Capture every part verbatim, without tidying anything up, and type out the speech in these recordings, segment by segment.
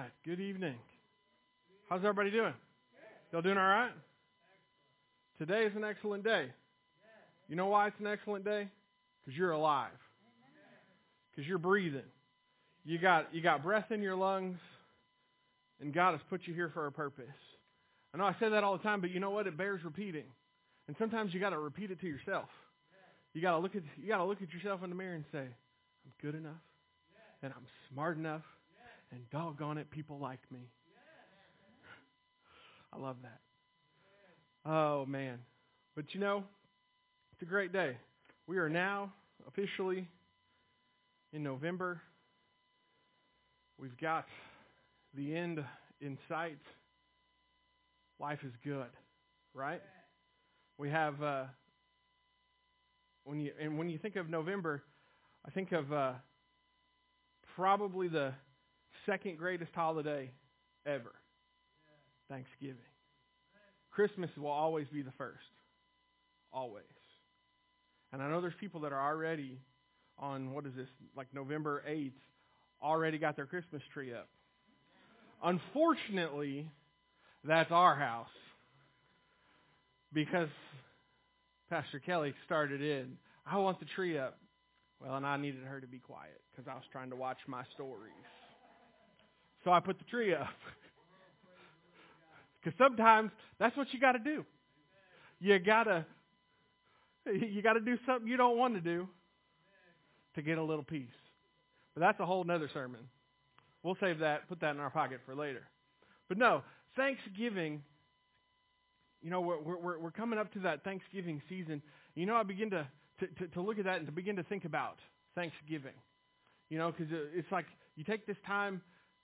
right. Good evening. How's everybody doing? Y'all doing all right? Today is an excellent day. You know why it's an excellent day? Because you're alive. Because you're breathing. You got you got breath in your lungs, and God has put you here for a purpose. I know I say that all the time, but you know what? It bears repeating. And sometimes you got to repeat it to yourself. You got to look at you got to look at yourself in the mirror and say, "I'm good enough, and I'm smart enough, and doggone it, people like me." I love that. Oh man, but you know, it's a great day. We are now officially in November. We've got the end in sight. Life is good, right? We have uh, when you and when you think of November, I think of uh, probably the second greatest holiday ever, Thanksgiving. Christmas will always be the first, always. And I know there's people that are already on, what is this, like November eighth, already got their Christmas tree up. Unfortunately, that's our house. Because Pastor Kelly started in, I want the tree up. Well, and I needed her to be quiet because I was trying to watch my stories. So I put the tree up. Because sometimes that's what you got to do. You gotta, you gotta do something you don't want to do to get a little peace. But that's a whole nother sermon. We'll save that, put that in our pocket for later. But no, Thanksgiving. You know, we're we're we're coming up to that Thanksgiving season. You know, I begin to to, to, to look at that and to begin to think about Thanksgiving. You know, because it's like you take this time.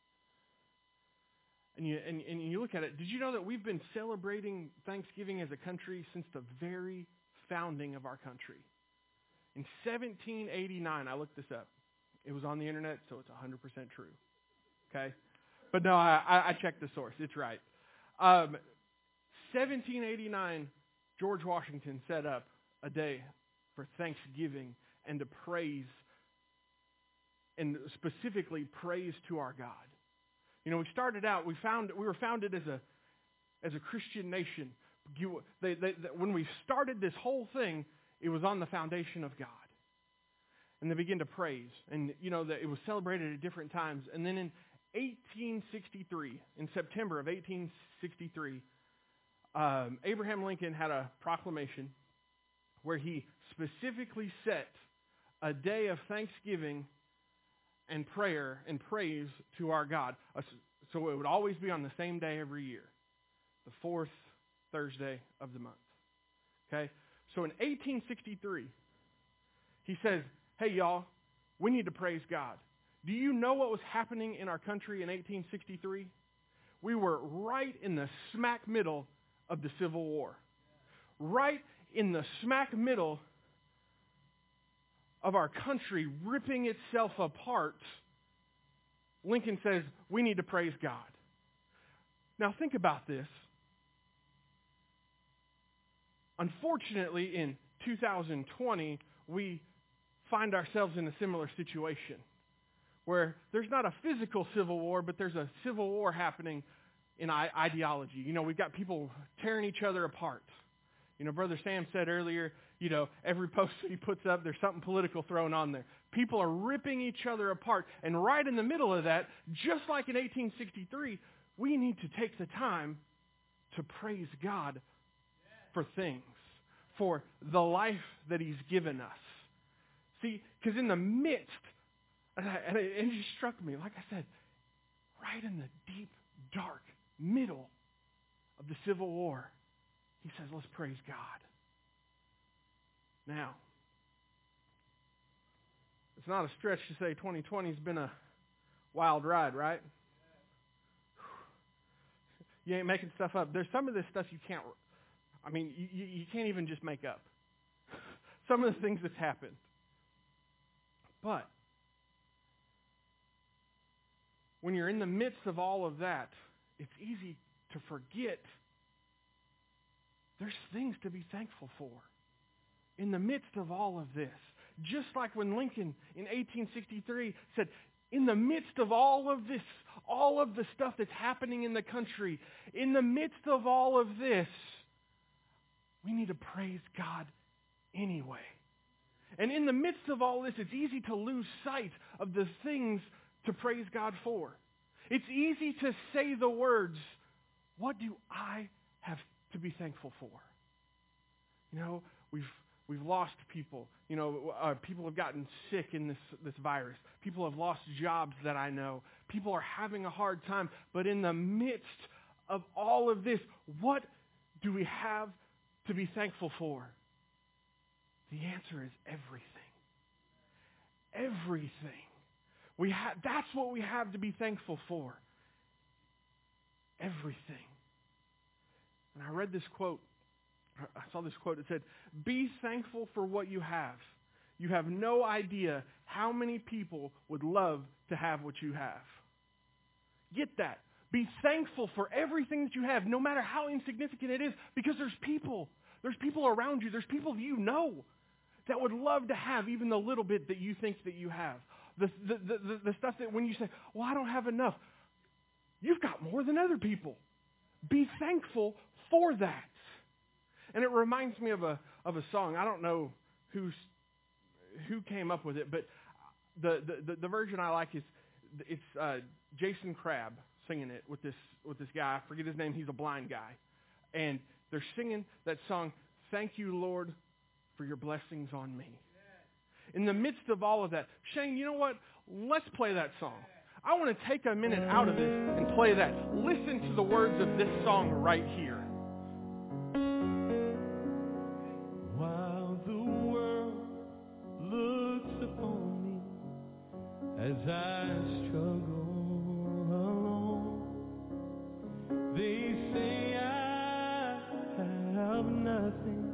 And you, and, and you look at it, did you know that we've been celebrating Thanksgiving as a country since the very founding of our country? In seventeen eighty-nine, I looked this up. It was on the internet, so it's one hundred percent true. Okay? But no, I, I checked the source. It's right. Um, seventeen eighty-nine, George Washington set up a day for Thanksgiving and to praise, and specifically praise to our God. You know, we started out, we found we were founded as a as a Christian nation. You, they, they, they, when we started this whole thing, it was on the foundation of God. And they began to praise. And, you know, that it was celebrated at different times. And then in eighteen sixty-three, in September of eighteen sixty-three, um, Abraham Lincoln had a proclamation where he specifically set a day of Thanksgiving and prayer and praise to our God. So it would always be on the same day every year, the fourth Thursday of the month. Okay? So in eighteen sixty-three, he says, hey, y'all, we need to praise God. Do you know what was happening in our country in eighteen sixty-three? We were right in the smack middle of the Civil War. Right in the smack middle of our country ripping itself apart, Lincoln says, we need to praise God. Now think about this. Unfortunately, in two thousand twenty, we find ourselves in a similar situation where there's not a physical civil war, but there's a civil war happening in ideology. You know, we've got people tearing each other apart. You know, Brother Sam said earlier, you know, every post that he puts up, there's something political thrown on there. People are ripping each other apart. And right in the middle of that, just like in eighteen sixty-three, we need to take the time to praise God for things, for the life that He's given us. See, because in the midst, and, I, and it, it just struck me, like I said, right in the deep, dark middle of the Civil War, He says, let's praise God. Now, it's not a stretch to say twenty twenty has been a wild ride, right? You ain't making stuff up. There's some of this stuff you can't, I mean, you, you can't even just make up. Some of the things that's happened. But when you're in the midst of all of that, it's easy to forget there's things to be thankful for in the midst of all of this. Just like when Lincoln in eighteen sixty-three said, in the midst of all of this, all of the stuff that's happening in the country, in the midst of all of this, we need to praise God anyway. And in the midst of all this, it's easy to lose sight of the things to praise God for. It's easy to say the words, what do I have to be thankful for? You know, we've we've lost people. You know, uh, people have gotten sick in this, this virus. People have lost jobs that I know. People are having a hard time. But in the midst of all of this, what do we have to be thankful for? The answer is everything. Everything. We have, that's what we have to be thankful for. Everything. And I read this quote. I saw this quote. It said, be thankful for what you have. You have no idea how many people would love to have what you have. Get that. Be thankful for everything that you have, no matter how insignificant it is, because there's people. There's people around you. There's people you know that would love to have even the little bit that you think that you have. The, the, the, the stuff that when you say, well, I don't have enough, you've got more than other people. Be thankful for that. And it reminds me of a of a song. I don't know who's, who came up with it, but the, the, the version I like is it's uh, Jason Crabb singing it with this with this guy. I forget his name. He's a blind guy. And they're singing that song, Thank You, Lord, for your blessings on me. In the midst of all of that, Shane, you know what? Let's play that song. I want to take a minute out of this and play that. Listen to the words of this song right here. While the world looks upon me as I struggle alone, they say I have nothing.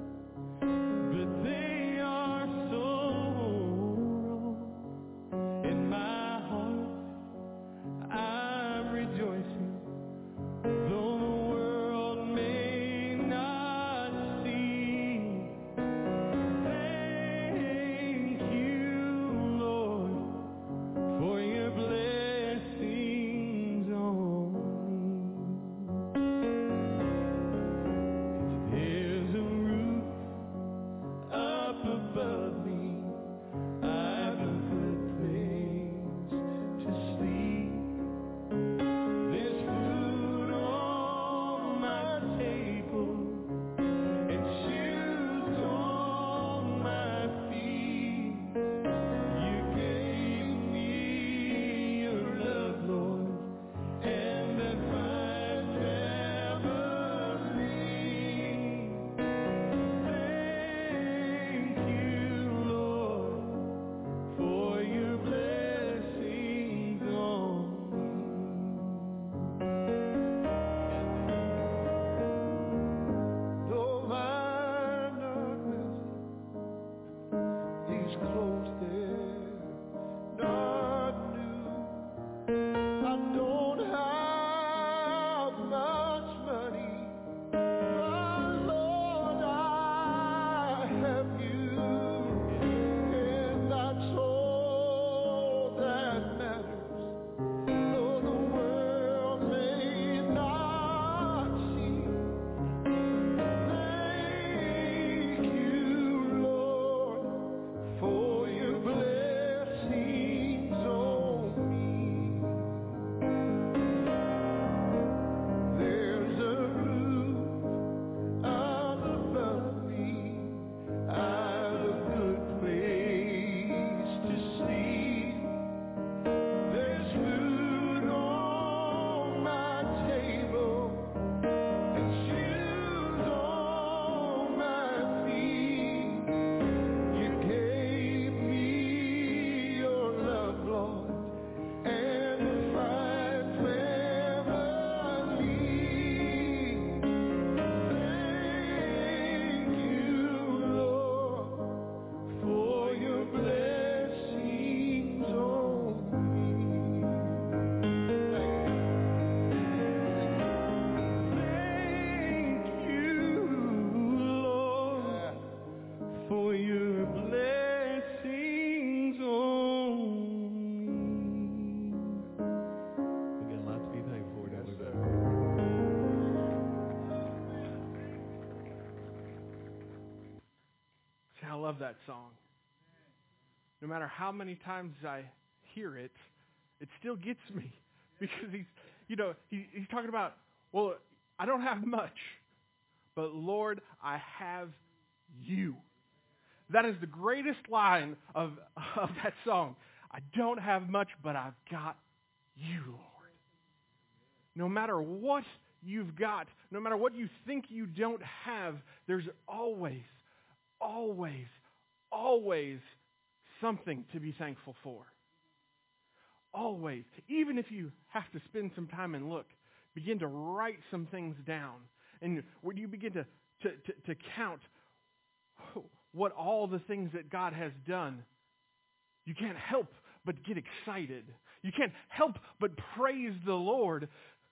I love that song. No matter how many times I hear it, it still gets me. Because he's, you know, he, he's talking about, well, I don't have much, but Lord, I have you. That is the greatest line of, of that song. I don't have much, but I've got you, Lord. No matter what you've got, no matter what you think you don't have, there's always, always, always something to be thankful for. Always. Even if you have to spend some time and look, begin to write some things down. And when you begin to, to, to, to count what all the things that God has done, you can't help but get excited. You can't help but praise the Lord.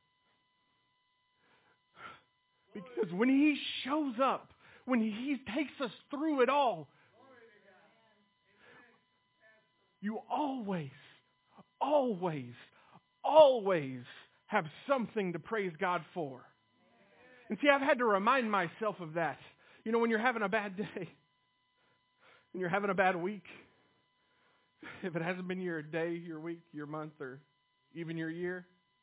Because when He shows up, when He takes us through it all, you always, always, always have something to praise God for. And see, I've had to remind myself of that. You know, when you're having a bad day, when you're having a bad week, if it hasn't been your day, your week, your month, or even your year,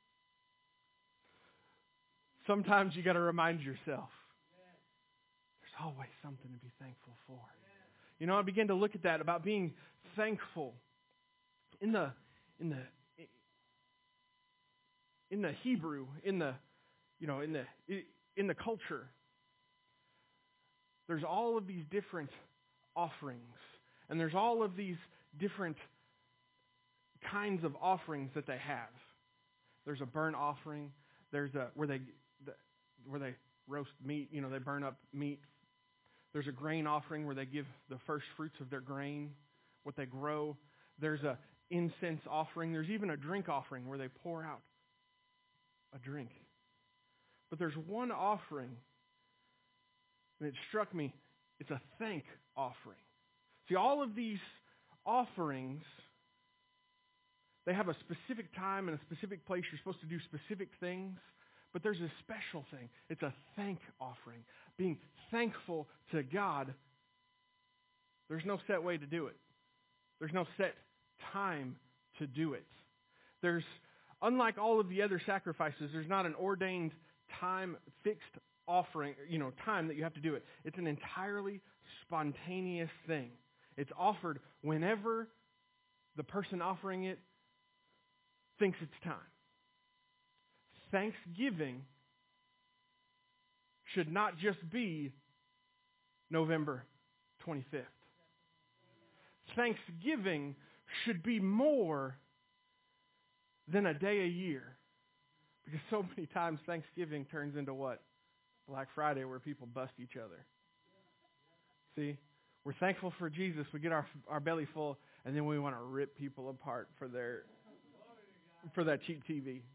sometimes you got to remind yourself, there's always something to be thankful for. You know, I began to look at that about being thankful. In the in the in the Hebrew, in the you know, in the in the culture, there's all of these different offerings, and there's all of these different kinds of offerings that they have. There's a burnt offering. There's a where they where they roast meat. You know, they burn up meat. There's a grain offering where they give the first fruits of their grain, what they grow. There's a incense offering. There's even a drink offering where they pour out a drink. But there's one offering, and it struck me, it's a thank offering. See, all of these offerings, they have a specific time and a specific place. You're supposed to do specific things. But there's a special thing. It's a thank offering. Being thankful to God. There's no set way to do it. There's no set time to do it. There's, unlike all of the other sacrifices, there's not an ordained time, fixed offering, you know, time that you have to do it. It's an entirely spontaneous thing. It's offered whenever the person offering it thinks it's time. Thanksgiving should not just be November twenty-fifth. Thanksgiving should be more than a day a year. Because so many times Thanksgiving turns into what? Black Friday, where people bust each other. See? We're thankful for Jesus. We get our our belly full, and then we want to rip people apart for their for that cheap T V.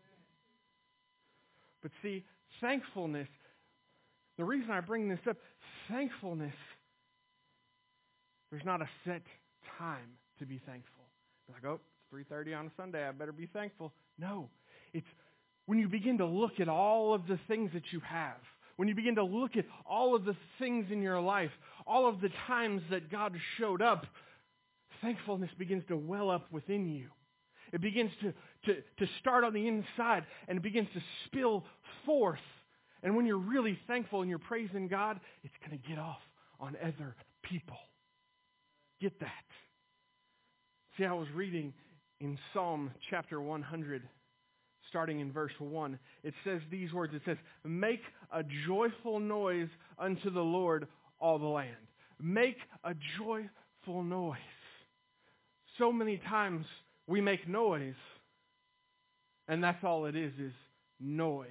But see, thankfulness, the reason I bring this up, thankfulness, there's not a set time to be thankful. You're like, oh, it's three thirty on a Sunday, I better be thankful. No, it's when you begin to look at all of the things that you have, when you begin to look at all of the things in your life, all of the times that God showed up, thankfulness begins to well up within you. It begins to, to, to start on the inside, and it begins to spill forth. And when you're really thankful and you're praising God, it's going to get off on other people. Get that. See, I was reading in Psalm chapter one hundred, starting in verse one. It says these words. It says, make a joyful noise unto the Lord, all the land. Make a joyful noise. So many times we make noise, and that's all it is, is noise.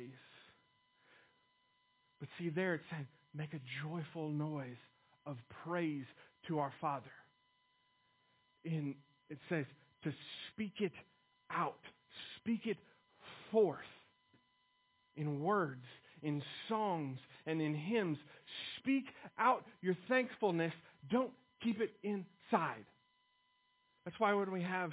But see, there it said, make a joyful noise of praise to our Father. In it says to speak it out, speak it forth in words, in songs, and in hymns. Speak out your thankfulness. Don't keep it inside. That's why when we have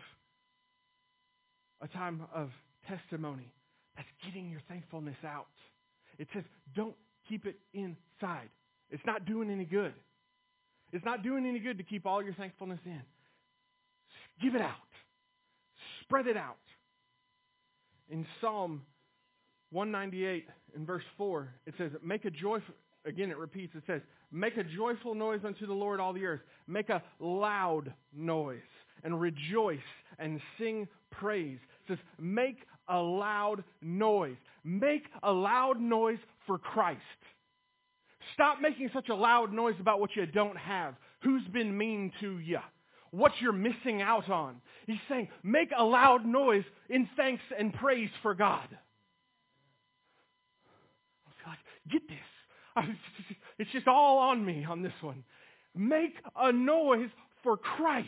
a time of testimony, that's getting your thankfulness out. It says, don't keep it inside. It's not doing any good. It's not doing any good to keep all your thankfulness in. Give it out. Spread it out. In Psalm one ninety-eight, in verse four, it says, make a joyful, again it repeats, it says, make a joyful noise unto the Lord, all the earth. Make a loud noise and rejoice and sing praise. It says, make a loud noise. Make a loud noise for Christ. Stop making such a loud noise about what you don't have. Who's been mean to you? What you're missing out on. He's saying, make a loud noise in thanks and praise for God. I feel like, get this. It's just all on me on this one. Make a noise for Christ.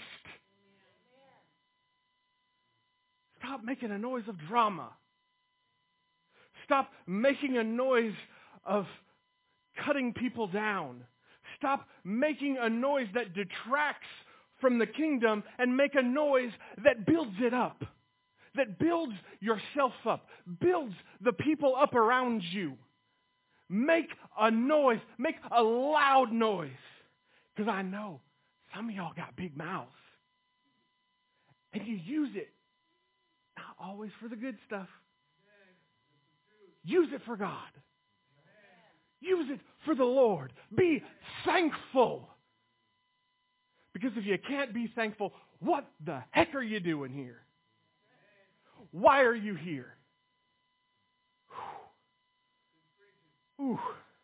Stop making a noise of drama. Stop making a noise of cutting people down. Stop making a noise that detracts from the kingdom and make a noise that builds it up, that builds yourself up, builds the people up around you. Make a noise, make a loud noise, because I know some of y'all got big mouths, and you use it, not always for the good stuff. Use it for God. Use it for the Lord. Be thankful. Because if you can't be thankful, what the heck are you doing here? Why are you here? Ooh.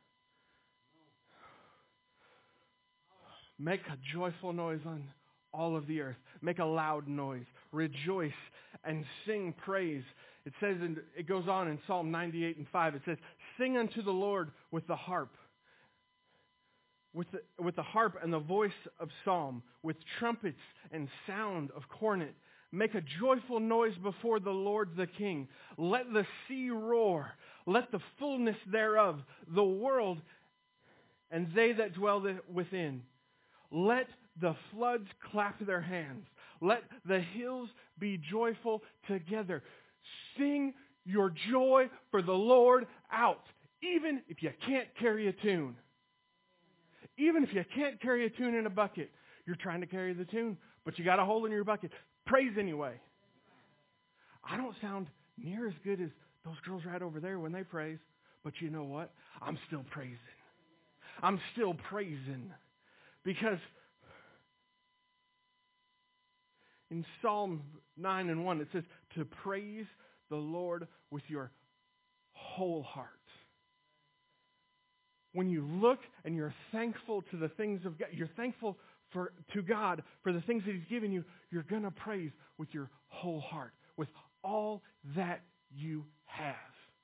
Make a joyful noise on all of the earth. Make a loud noise. Rejoice and sing praise. It says, in, it goes on in Psalm ninety-eight and five. It says, sing unto the Lord with the harp. With the, with the harp and the voice of psalm, with trumpets and sound of cornet. Make a joyful noise before the Lord the King. Let the sea roar. Let the fullness thereof, the world, and they that dwell within. Let the floods clap their hands. Let the hills be joyful together. Sing your joy for the Lord out, even if you can't carry a tune. Even if you can't carry a tune in a bucket, you're trying to carry the tune, but you got a hole in your bucket. Praise anyway. I don't sound near as good as those girls right over there when they praise, but you know what? I'm still praising. I'm still praising. Because in Psalm nine and one, it says to praise the Lord with your whole heart. When you look and you're thankful to the things of God, you're thankful for to God for the things that He's given you, you're going to praise with your whole heart, with all that you have.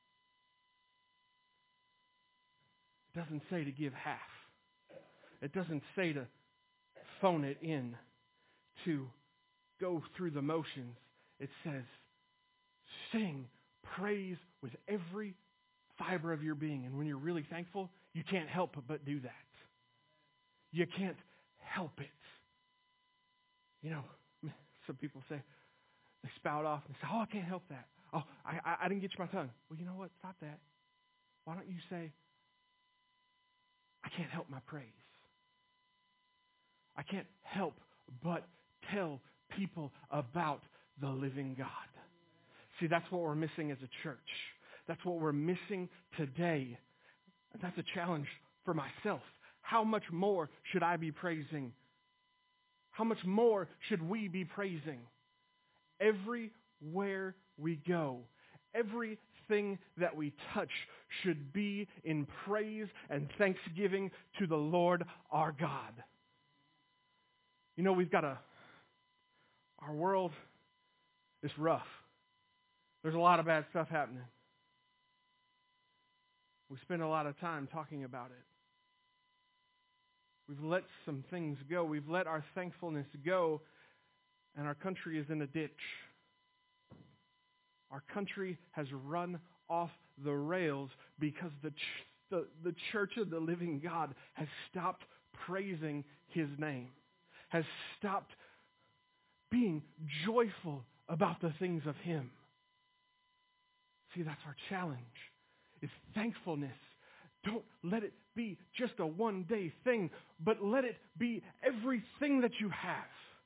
It doesn't say to give half. It doesn't say to phone it in, to go through the motions. It says, sing, praise with every fiber of your being. And when you're really thankful, you can't help but do that. You can't help it. You know, some people say, they spout off and say, oh, I can't help that. Oh, I, I, I didn't get you my tongue. Well, you know what? Stop that. Why don't you say, I can't help my praise. I can't help but tell people about the living God. See, that's what we're missing as a church. That's what we're missing today. And that's a challenge for myself. How much more should I be praising? How much more should we be praising? Everywhere we go, everything that we touch should be in praise and thanksgiving to the Lord our God. You know, we've got a, our world is rough. There's a lot of bad stuff happening. We spend a lot of time talking about it. We've let some things go. We've let our thankfulness go, and our country is in a ditch. Our country has run off the rails because the, ch- the, the church of the living God has stopped praising His name, has stopped being joyful about the things of Him. See, that's our challenge, is thankfulness Don't let it be just a one-day thing, but let it be everything that you have.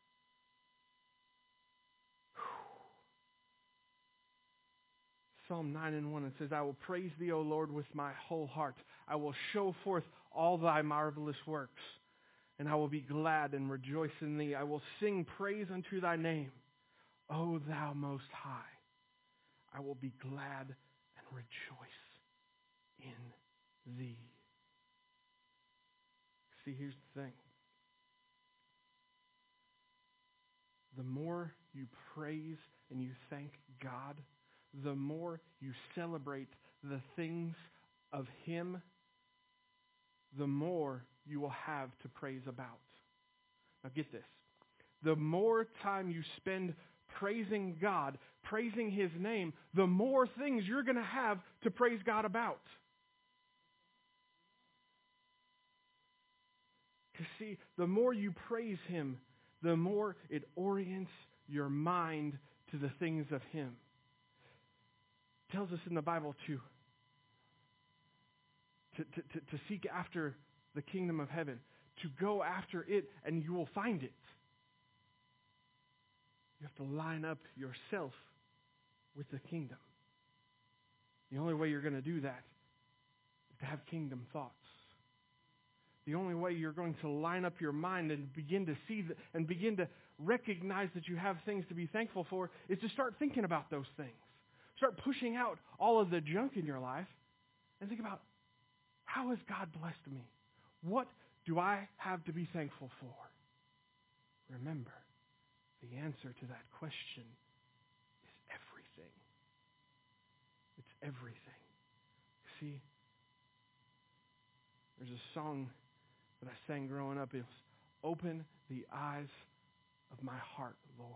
Psalm nine and one, it says, I will praise thee, O Lord, with my whole heart. I will show forth all thy marvelous works, and I will be glad and rejoice in thee. I will sing praise unto thy name, O thou most high. I will be glad and rejoice in thee. See, here's the thing. The more you praise and you thank God, the more you celebrate the things of Him, the more you will have to praise about. Now get this. The more time you spend praising God, praising His name, the more things you're going to have to praise God about. Because see, the more you praise Him, the more it orients your mind to the things of Him. It tells us in the Bible to, to, to, to, to seek after the kingdom of heaven, to go after it, and you will find it. You have to line up yourself with the kingdom. The only way you're going to do that is to have kingdom thoughts. The only way you're going to line up your mind and begin to see the, and begin to recognize that you have things to be thankful for is to start thinking about those things. Start pushing out all of the junk in your life and think about, how has God blessed me? What do I have to be thankful for? Remember, the answer to that question is everything. It's everything. See, there's a song that I sang growing up. It was, open the eyes of my heart, Lord.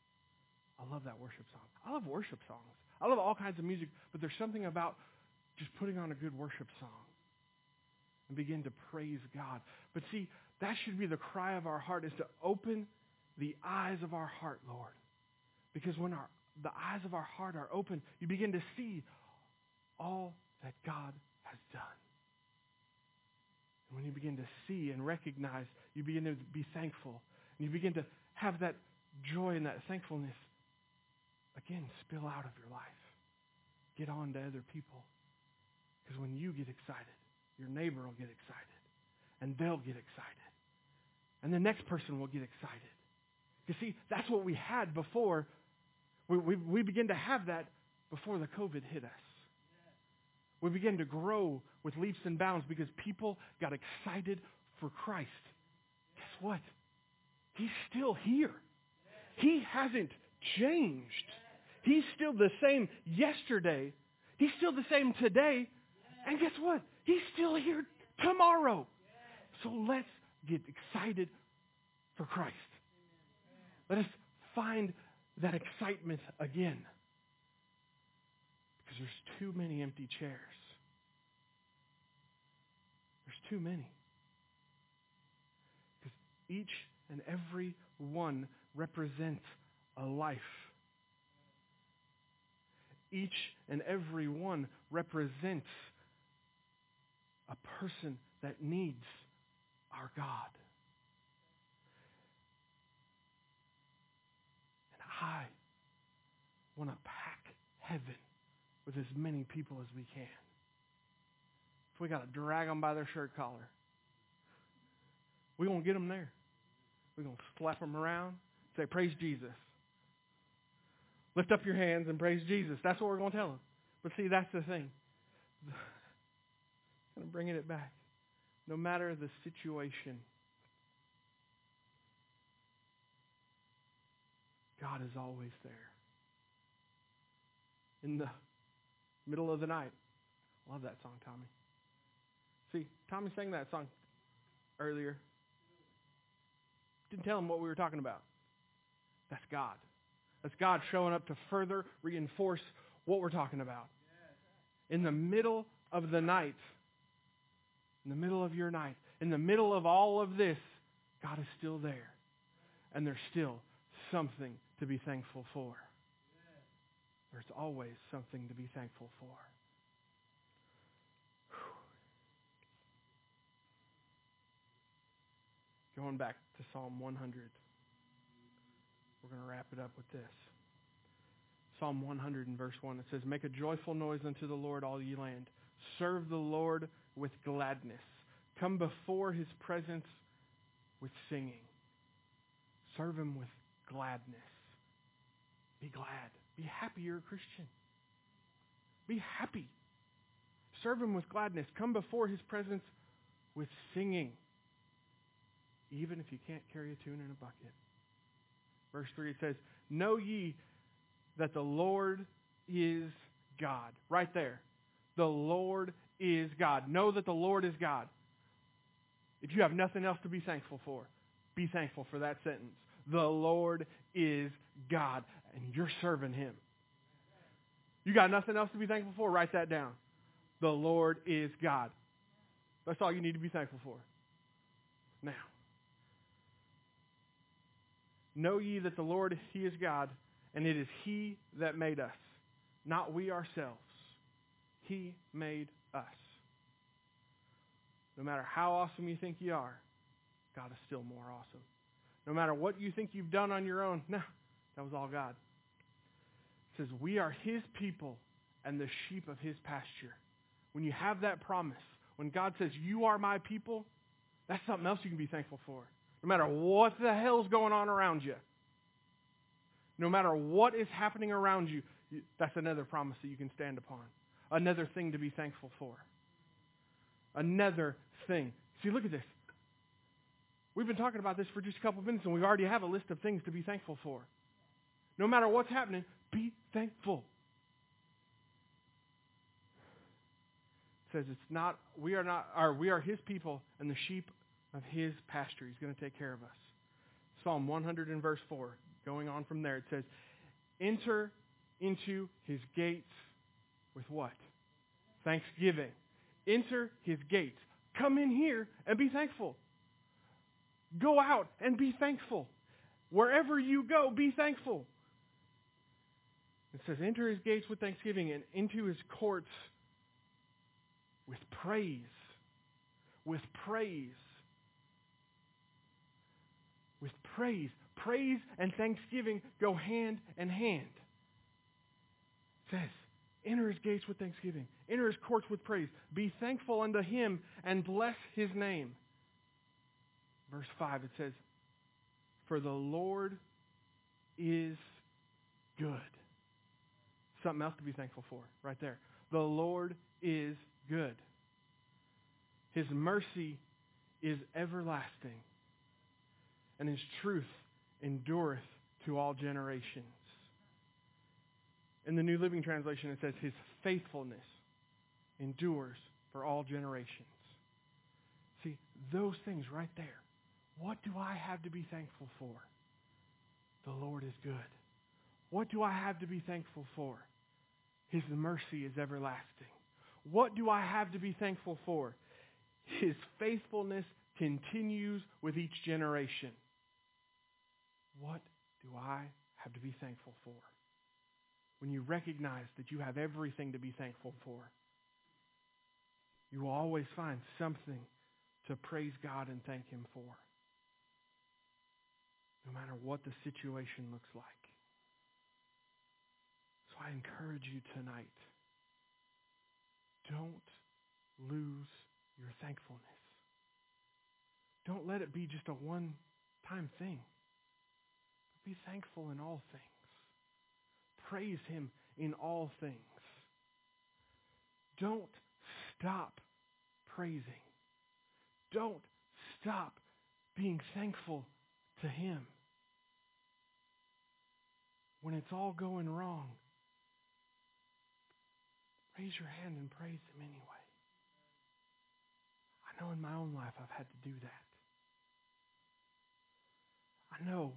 I love that worship song. I love worship songs. I love all kinds of music, but there's something about just putting on a good worship song and begin to praise God. But see, that should be the cry of our heart, is to open the eyes of our heart, Lord. Because when our the eyes of our heart are open, you begin to see all that God has done. And when you begin to see and recognize, you begin to be thankful. And you begin to have that joy and that thankfulness, again, spill out of your life. Get on to other people. Because when you get excited, your neighbor will get excited. And they'll get excited. And the next person will get excited. You see, that's what we had before. We, we, we begin to have that before the COVID hit us. We began to grow with leaps and bounds because people got excited for Christ. Guess what? He's still here. He hasn't changed. He's still the same yesterday. He's still the same today. And guess what? He's still here tomorrow. So let's get excited for Christ. Let us find that excitement again. Because there's too many empty chairs. There's too many. Because each and every one represents a life. Each and every one represents a person that needs our God. And I want to pack heaven with as many people as we can. If we got to drag them by their shirt collar, we're going to get them there. We're going to slap them around, say, praise Jesus. Lift up your hands and praise Jesus. That's what we're going to tell them. But see, that's the thing. Kind of bringing it back. No matter the situation, God is always there. In the middle of the night. I love that song, Tommy. See, Tommy sang that song earlier. Didn't tell him what we were talking about. That's God. That's God showing up to further reinforce what we're talking about. In the middle of the night, in the middle of your night, in the middle of all of this, God is still there. And there's still something to be thankful for. There's always something to be thankful for. Going back to Psalm one hundred. We're going to wrap it up with this. Psalm one hundred and verse one, it says, "Make a joyful noise unto the Lord, all ye land. Serve the Lord with gladness. Come before his presence with singing." Serve him with gladness. Be glad. Be happy you're a Christian. Be happy. Serve him with gladness. Come before his presence with singing. Even if you can't carry a tune in a bucket. Verse three, it says, "Know ye that the Lord is God." Right there. The Lord is God. Know that the Lord is God. If you have nothing else to be thankful for, be thankful for that sentence. The Lord is God, and you're serving him. You got nothing else to be thankful for? Write that down. The Lord is God. That's all you need to be thankful for. Now, know ye that the Lord, he is God, and it is he that made us, not we ourselves. He made us. No matter how awesome you think you are, God is still more awesome. No matter what you think you've done on your own, no, that was all God. It says, we are his people and the sheep of his pasture. When you have that promise, when God says, you are my people, that's something else you can be thankful for. No matter what the hell's going on around you. No matter what is happening around you, that's another promise that you can stand upon. Another thing to be thankful for. Another thing. See, look at this. We've been talking about this for just a couple of minutes, and we already have a list of things to be thankful for. No matter what's happening, be thankful. It says it's not, we are not, or we are his people and the sheep of his pasture. He's going to take care of us. Psalm one hundred and verse four, going on from there, it says, enter into his gates with what? Thanksgiving. Enter his gates. Come in here and be thankful. Go out and be thankful. Wherever you go, be thankful. It says, enter his gates with thanksgiving and into his courts with praise. With praise. With praise. Praise and thanksgiving go hand in hand. It says, enter his gates with thanksgiving. Enter his courts with praise. Be thankful unto him and bless his name. Verse five, it says, for the Lord is good. Something else to be thankful for, right there. The Lord is good. His mercy is everlasting, and his truth endureth to all generations. In the New Living Translation, it says, his faithfulness endures for all generations. See, those things right there. What do I have to be thankful for? The Lord is good. What do I have to be thankful for? His mercy is everlasting. What do I have to be thankful for? His faithfulness continues with each generation. What do I have to be thankful for? When you recognize that you have everything to be thankful for, you will always find something to praise God and thank him for. No matter what the situation looks like. So I encourage you tonight, don't lose your thankfulness. Don't let it be just a one-time thing. Be thankful in all things. Praise him in all things. Don't stop praising. Don't stop being thankful to him. When it's all going wrong, raise your hand and praise him anyway. I know in my own life I've had to do that. I know.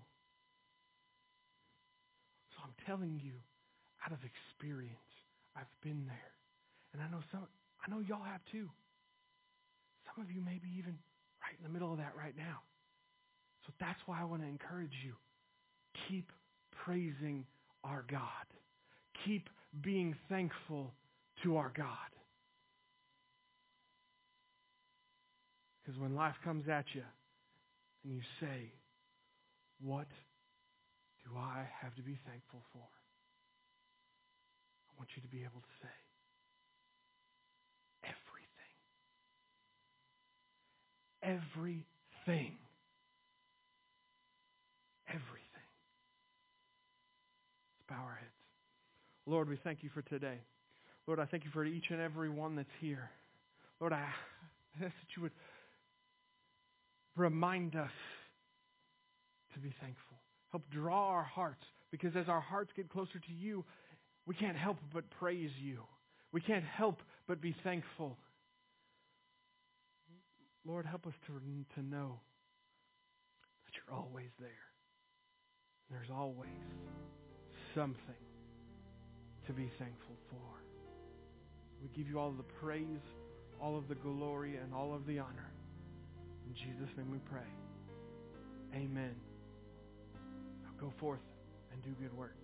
So I'm telling you, out of experience, I've been there. And I know some I know y'all have too. Some of you may be even right in the middle of that right now. So that's why I want to encourage you. Keep praising our God. Keep being thankful to our God. Because when life comes at you and you say, what do I have to be thankful for? I want you to be able to say, everything. Everything. Everything. Let's bow our heads. Lord, we thank you for today. Lord, I thank you for each and every one that's here. Lord, I ask that you would remind us to be thankful. Help draw our hearts, because as our hearts get closer to you, we can't help but praise you. We can't help but be thankful. Lord, help us to, to know that you're always there. There's always something to be thankful for. We give you all of the praise, all of the glory, and all of the honor. In Jesus' name we pray. Amen. Now go forth and do good work.